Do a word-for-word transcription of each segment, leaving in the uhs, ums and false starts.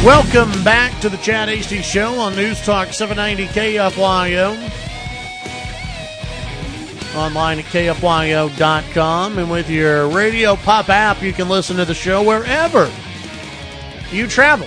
Welcome back to the Chad Hasty Show on News Talk seven ninety K F Y O. Online at K F Y O dot com. And with your Radio Pop app, you can listen to the show wherever you travel.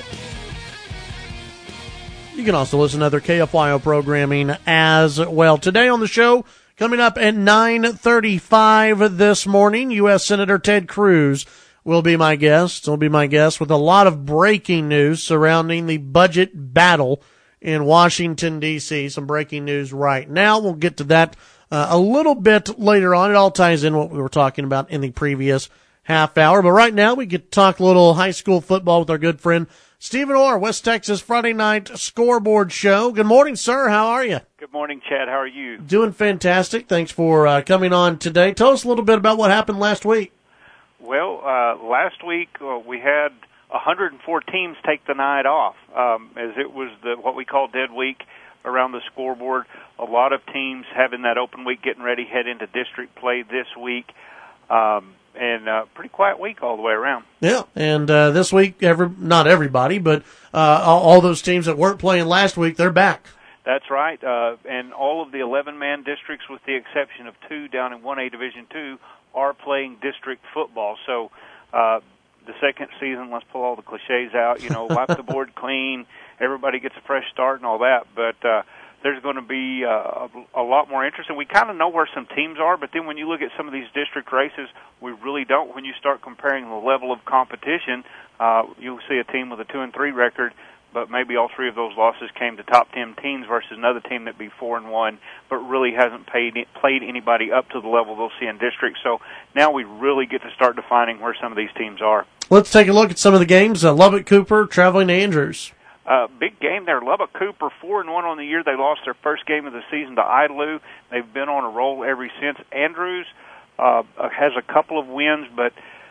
You can also listen to other K F Y O programming as well. Today on the show, coming up at nine thirty-five this morning, U S Senator Ted Cruz will be my guest. Will be my guest with a lot of breaking news surrounding the budget battle in Washington, D C. Some breaking news right now. We'll get to that uh, a little bit later on. It all ties in what we were talking about in the previous half hour. But right now, we get to talk a little high school football with our good friend Stephen Orr, West Texas Friday Night Scoreboard Show. Good morning, sir. How are you? Good morning, Chad. How are you? Doing fantastic. Thanks for uh, coming on today. Tell us a little bit about what happened last week. Well, uh, last week uh, we had one hundred four teams take the night off, um, as it was the what we call dead week around the scoreboard. A lot of teams having that open week, getting ready, head into district play this week, um, and uh, pretty quiet week all the way around. Yeah, and uh, this week, every not everybody, but uh, all, all those teams that weren't playing last week, they're back. That's right, uh, and all of the eleven-man districts, with the exception of two down in one A Division two, are playing district football. So uh, the second season, let's pull all the cliches out, you know, wipe the board clean, everybody gets a fresh start and all that. But uh, there's going to be uh, a, a lot more interest, and we kind of know where some teams are, but then when you look at some of these district races, we really don't. When you start comparing the level of competition, uh, you'll see a team with a two and three record, but maybe all three of those losses came to top ten teams versus another team that'd be four and one, but really hasn't paid, played anybody up to the level they'll see in district. So now we really get to start defining where some of these teams are. Let's take a look at some of the games. Uh, Lubbock Cooper traveling to Andrews. Uh, big game there. Lubbock Cooper, four and one on the year. They lost their first game of the season to Idalou. They've been on a roll ever since. Andrews uh, has a couple of wins, but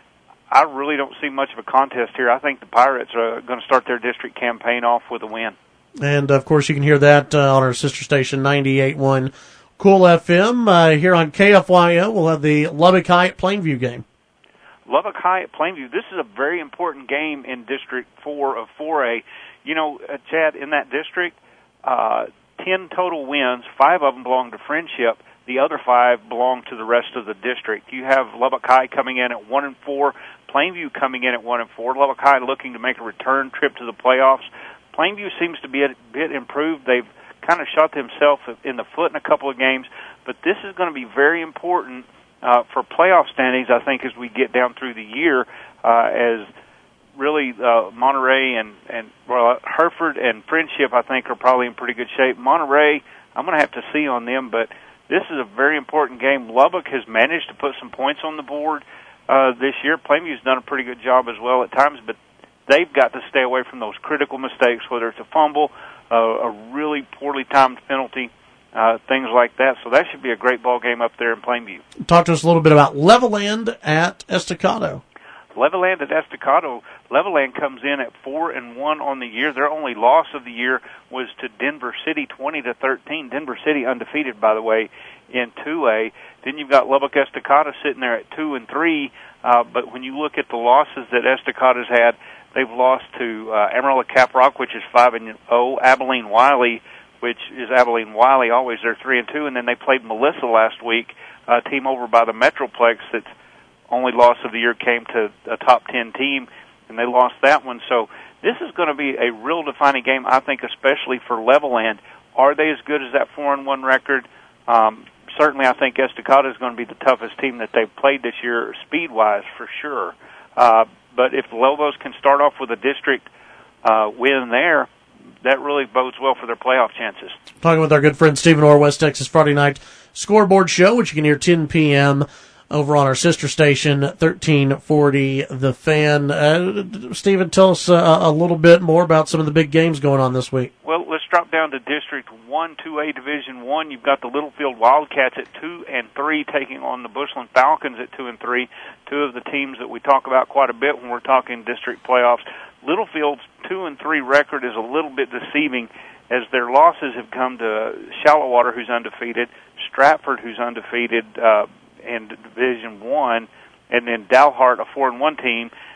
I really don't see much of a contest here. I think the Pirates are going to start their district campaign off with a win. And, of course, you can hear that uh, on our sister station, ninety-eight point one Cool F M. Uh, here on K F Y O, we'll have the Lubbock High at Plainview game. Lubbock High at Plainview. This is a very important game in District four of four A. You know, uh, Chad, in that district, uh, ten total wins, five of them belong to Friendship. The other five belong to the rest of the district. You have Lubbock High coming in at one and four, Plainview coming in at one and four. Lubbock High looking to make a return trip to the playoffs. Plainview seems to be a bit improved. They've kind of shot themselves in the foot in a couple of games, but this is going to be very important uh, for playoff standings, I think, as we get down through the year, uh, as really uh, Monterey and, and well, Hereford and Friendship, I think, are probably in pretty good shape. Monterey, I'm going to have to see on them, but this is a very important game. Lubbock has managed to put some points on the board uh, this year. Plainview's done a pretty good job as well at times, but they've got to stay away from those critical mistakes, whether it's a fumble, uh, a really poorly timed penalty, uh, things like that. So that should be a great ball game up there in Plainview. Talk to us a little bit about Levelland at Estacado. Levelland at Estacado. Levelland comes in at four and one on the year. Their only loss of the year was to Denver City, twenty to thirteen. Denver City undefeated, by the way, in two A. Then you've got Lubbock Estacado sitting there at two and three. Uh, but when you look at the losses that Estacado's had, they've lost to uh, Amarillo Caprock, which is five and zero. Abilene Wiley, which is Abilene Wiley, always they're three and two. And then they played Melissa last week, a team over by the Metroplex that's only loss of the year came to a top ten team, and they lost that one. So this is going to be a real defining game, I think, especially for Levelland. Are they as good as that four and one record? Um, certainly, I think Estacado is going to be the toughest team that they've played this year, speed-wise, for sure. Uh, but if the Lobos can start off with a district uh, win there, that really bodes well for their playoff chances. Talking with our good friend Stephen Orr, West Texas Friday Night Scoreboard Show, which you can hear ten p.m. over on our sister station, thirteen forty The Fan. Uh, Stephen, tell us uh, a little bit more about some of the big games going on this week. Well, let's drop down to District one, two A Division one. You've got the Littlefield Wildcats at two and three taking on the Bushland Falcons at two and three, two of the teams that we talk about quite a bit when we're talking district playoffs. Littlefield's two and three record is a little bit deceiving, as their losses have come to Shallowater, who's undefeated, Stratford, who's undefeated, uh, in Division One, and then Dalhart, a four and one team.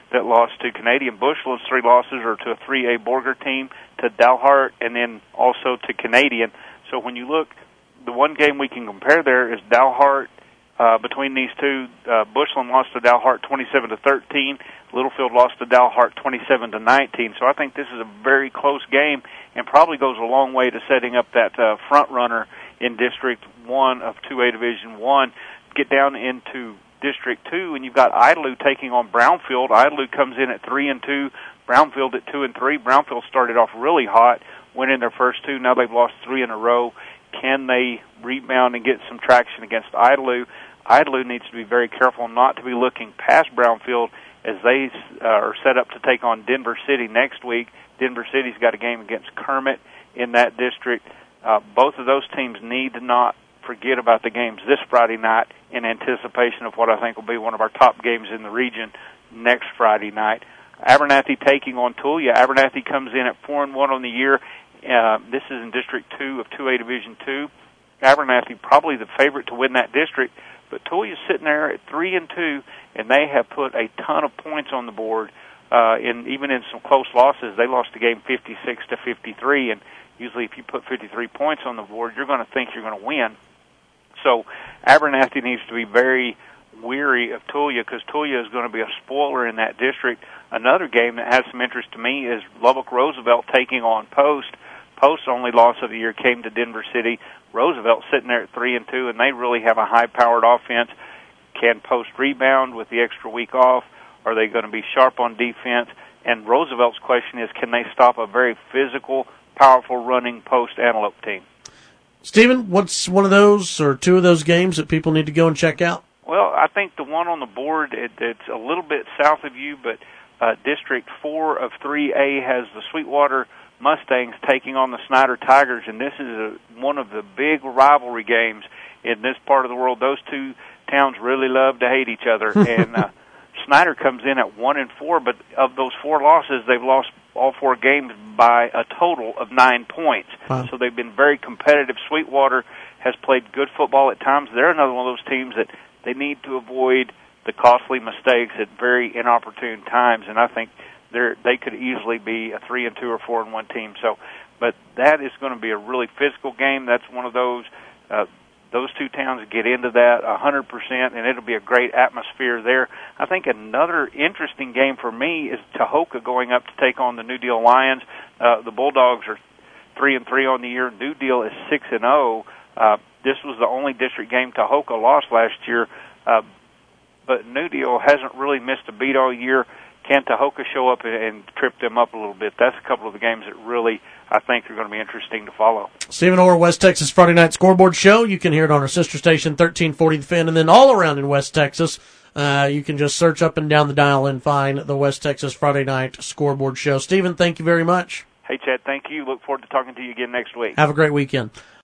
that lost to Canadian. Bushland's three losses are to a three A Borger team, to Dalhart, and then also to Canadian. So when you look, the one game we can compare there is Dalhart. Uh, between these two, uh, Bushland lost to Dalhart twenty-seven to thirteen. Littlefield lost to Dalhart twenty-seven to nineteen. So I think this is a very close game, and probably goes a long way to setting up that uh, front runner in District One of two A Division One. Get down into District Two, and you've got Idalou taking on Brownfield. Idalou comes in at three and two. Brownfield at two and three. Brownfield started off really hot, went in their first two. Now they've lost three in a row. Can they rebound and get some traction against Idalou? Idalou needs to be very careful not to be looking past Brownfield as they uh, are set up to take on Denver City next week. Denver City's got a game against Kermit in that district. Uh, both of those teams need to not forget about the games this Friday night in anticipation of what I think will be one of our top games in the region next Friday night. Abernathy taking on Tulia. Abernathy comes in at four and one on the year. Uh, this is in District Two of two A Division Two. Abernathy probably the favorite to win that district, but Tulia's sitting there at three and two, and they have put a ton of points on the board. Uh, in even in some close losses, they lost the game fifty-six to fifty-three, and usually if you put fifty-three points on the board, you're going to think you're going to win. So Abernathy needs to be very weary of Tulia because Tulia is going to be a spoiler in that district. Another game that has some interest to me is Lubbock Roosevelt taking on Post. Post's only loss of the year came to Denver City. Roosevelt sitting there at three and two, and they really have a high-powered offense. Can Post rebound with the extra week off? Are they going to be sharp on defense? And Roosevelt's question is, can they stop a very physical, powerful running Post Antelope team? Stephen, what's one of those or two of those games that people need to go and check out? Well, I think the one on the board, it, it's a little bit south of you, but uh, District four of three A has the Sweetwater Mustangs taking on the Snyder Tigers, and this is a, one of the big rivalry games in this part of the world. Those two towns really love to hate each other, and uh, Snyder comes in at one and four, but of those four losses, they've lost all four games by a total of nine points. Wow. So they've been very competitive. Sweetwater has played good football at times. They're another one of those teams that they need to avoid the costly mistakes at very inopportune times, and I think they're, they could easily be a three and two or four and one team. So, but that is going to be a really physical game. That's one of those. Uh, those two towns get into that a hundred percent, and it'll be a great atmosphere there. I think another interesting game for me is Tahoka going up to take on the New Deal Lions. Uh, the Bulldogs are three and three on the year. New Deal is six and zero. Uh, this was the only district game Tahoka lost last year, uh, but New Deal hasn't really missed a beat all year. Can Tahoka show up and, and trip them up a little bit? That's a couple of the games that really, I think, are going to be interesting to follow. Stephen Orr, West Texas Friday Night Scoreboard Show. You can hear it on our sister station, thirteen forty The Fan, and then all around in West Texas, uh, you can just search up and down the dial and find the West Texas Friday Night Scoreboard Show. Stephen, thank you very much. Hey, Chad, thank you. Look forward to talking to you again next week. Have a great weekend.